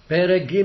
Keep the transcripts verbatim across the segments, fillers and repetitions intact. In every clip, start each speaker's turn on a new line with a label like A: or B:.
A: פרק ג'.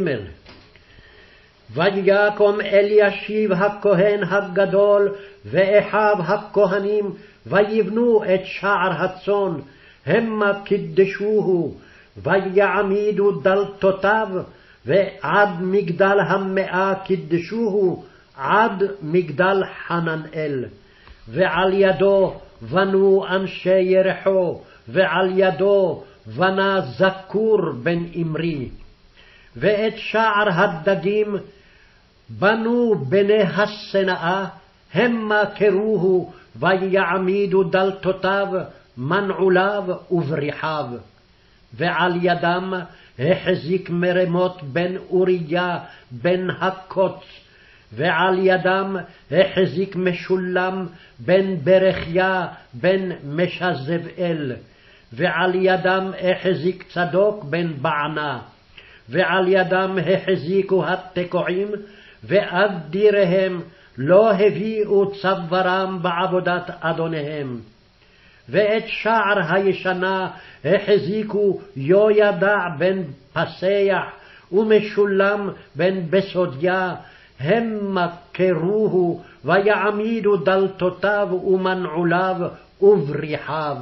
A: ויקום אלישיב הכהן הגדול ואחיו הכהנים ויבנו את שער הצאן, המה קידשוהו, ויעמידו דלתותיו, ועד מגדל המאה קידשוהו, עד מגדל חננאל. ועל ידו בנו אנשי ירחו, ועל ידו בנה זכור בן אמרי. ואת שער הדגים בנו בני השנאה, המה קרוהו, ויעמידו דלתותיו, מנעוליו ובריחיו. ועל ידם החזיק מרמות בן אוריה בן הקוץ, ועל ידם החזיק משולם בן ברכיה בן משזבאל, ועל ידם החזיק צדוק בן בענה, ועל ידם החזיקו התקועים, ואדיריהם לא הביאו צווארם בעבודת אדוניהם. ואת שער הישנה החזיקו יהוידע בן פסח ומשולם בן בסודיה, המה קרוהו, ויעמידו דלתותיו ומנעוליו ובריחיו.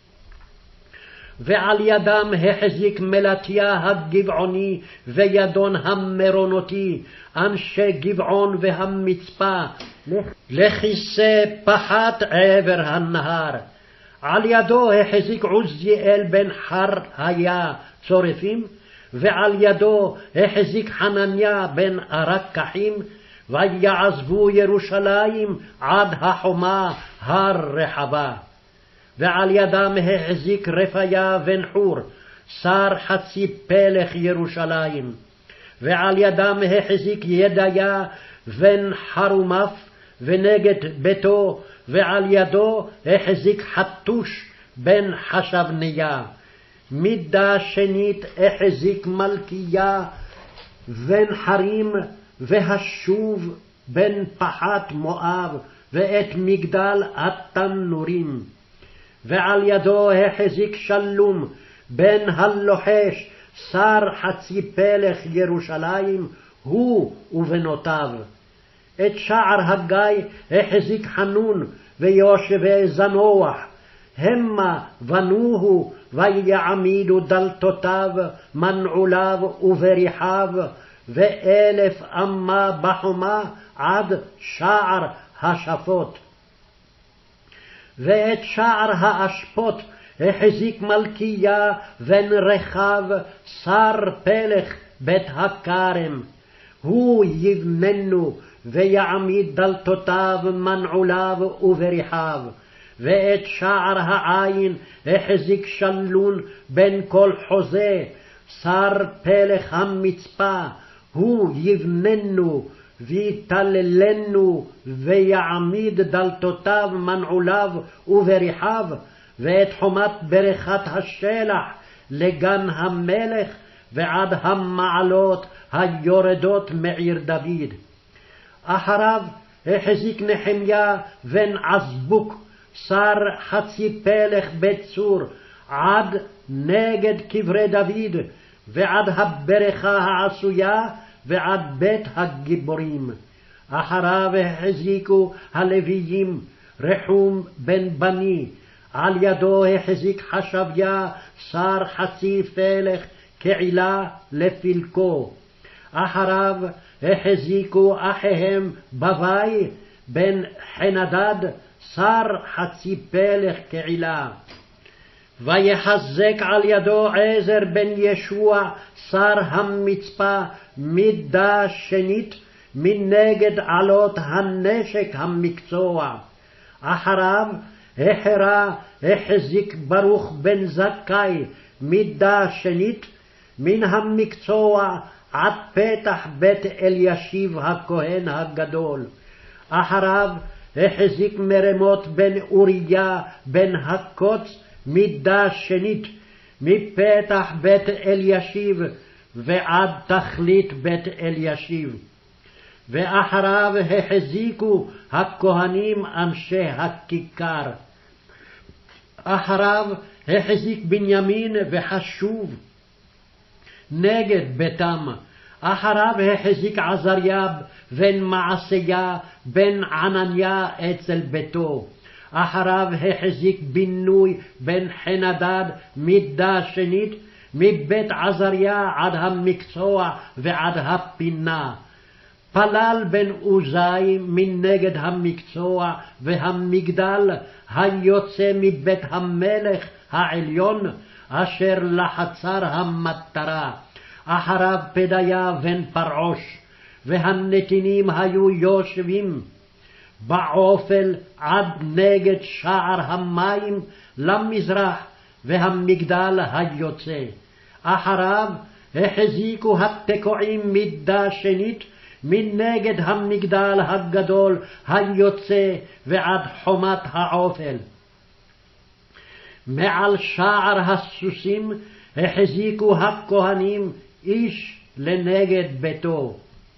A: ועל ידם החזיק מלטיה הגבעוני וידון המרונותי, אנשי גבעון והמצפה, לכיסא פחת עבר הנהר. על ידו החזיק עוזיאל בן חר היה צורפים, ועל ידו החזיק חנניה בן ארקחים, ויעזבו ירושלים עד החומה הר רחבה. ועל ידם החזיק רפיה בן חור, שר חצי פלך ירושלים. ועל ידם החזיק ידיה בן חרומף ונגד ביתו, ועל ידו החזיק חתוש בן חשבניה. מידה שנית החזיק מלכיה בן חרים והשוב בן פחת מואב, ואת מגדל התנורים. ועל ידו החזיק שלום בן הלוחש, שר חצי פלך ירושלים, הוא ובנותיו. את שער הגיא החזיק חנון ויושבי זנוח, המה בנוהו, ויעמידו דלתותיו, מנעוליו ובריחיו, ואלף אמה בחומה עד שער השפות. ואת שער האשפות החזיק מלכיה בן רחב, שר פלך בית הכרם, הוא יבננו, ויעמיד דלתותיו, מנעוליו ובריחיו. ואת שער העין החזיק שלון בן כל חוזה, שר פלך המצפה, הוא יבננו ויתללנו, ויעמיד דלתותיו, מנעוליו ובריחיו. ואת חומת ברכת השלח לגן המלך, ועד המעלות היורדות מעיר דוד. אחריו החזיק נחמיה בן עזבוק, שר חצי פלך בית צור, עד נגד קברי דוד, ועד הברכה העשויה, ועד בית הגיבורים. אחריו החזיקו הלוויים רחום בן בני, על ידו החזיק חשביה, שר חצי פלך כעילה לפלקו. אחריו החזיקו אחיהם בבי בן חנדד, שר חצי פלך כעילה. ויחזק על ידו עזר בן ישוע, שר המצפה, מידה שנית מנגד עלות הנשק המקצוע. אחריו החרה החזיק ברוך בן זכאי, מידה שנית מן המקצוע עד פתח בית אלישיב הכהן הגדול. אחריו החזיק מרמות בן אוריה בן הקוץ, מידה שנית מפתח בית אלישיב ועד תכלית בית אלישיב. ואחריו החזיקו הכהנים אנשי הכיכר. אחריו החזיק בנימין וחשוב, נגד ביתם. אחריו החזיק עזריה בן מעשיה בן ענניה אצל ביתו. אחריו החזיק בינוי בן חנדד מידה שנית, מבית עזריה עד המקצוע ועד הפינה. פלל בן עוזי מנגד המקצוע והמגדל היוצא מבית המלך העליון אשר לחצר המטרה. אחריו פדיה בן פרעוש, והנתינים היו יושבים בעופל עד נגד שער המים למזרח והמגדל היוצא. אחריו החזיקו התקועים מידה שנית מנגד המגדל הגדול היוצא ועד חומת העופל. מעל שער הסוסים החזיקו הכהנים איש לנגד ביתו.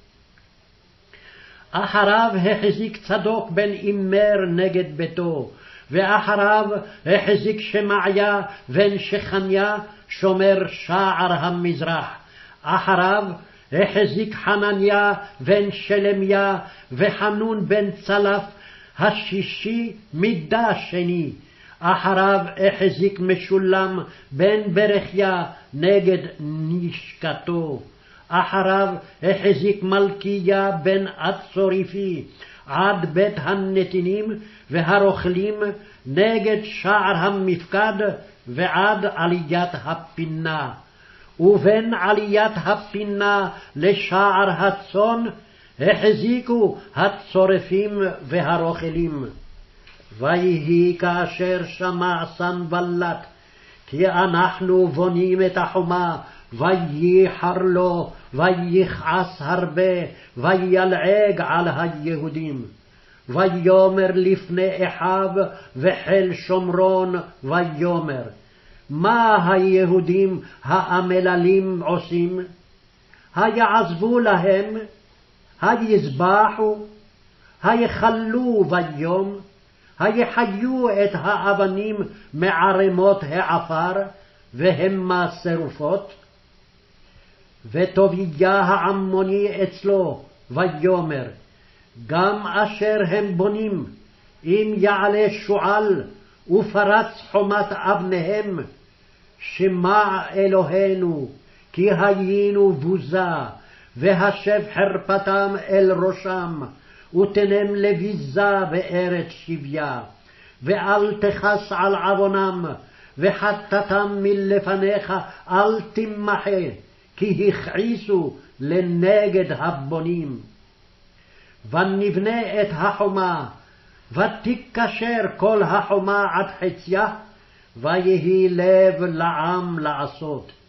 A: אחריו החזיק צדוק בן אימר נגד ביתו, ואחריו החזיק שמעיה בן שכניה שומר שער המזרח. אחריו החזיק חנניה בן שלמיה וחנון בן צלף השישי מידה שני. אחריו החזיק משולם בן ברכיה נגד נשקתו. אחריו החזיק מלכיה בן אצוריפי עד בית הנתינים והרוכלים נגד שער המפקד ועד עליית הפינה. ובין עליית הפינה לשער הצאן החזיקו הצורפים והרוכלים. ויהי כאשר שמע סנבלט כי אנחנו בונים את החומה, וייחר לו ויכעס הרבה וילעג על היהודים. ויאמר לפני אחיו וחיל שומרון ויאמר, מה היהודים האמללים עושים? היעזבו להם, היזבחו, היחלו ביום, היחיו את האבנים מערמות העפר והמה שרופות. וטוביה העמוני אצלו ויאמר, גם אשר הם בונים, אם יעלה שועל ופרץ חומת אבניהם, שמע אלוהינו כי היינו בוזה, והשב חרפתם אל ראשם, ותנם לביזה בארץ שביה. ואל תכס על עוונם, וחטאתם מלפניך אל תמחה, כי הכעיסו לנגד הבונים. ונבנה את החומה, ותקשר כל החומה עד חציה, ויהי לב לעם לעשות.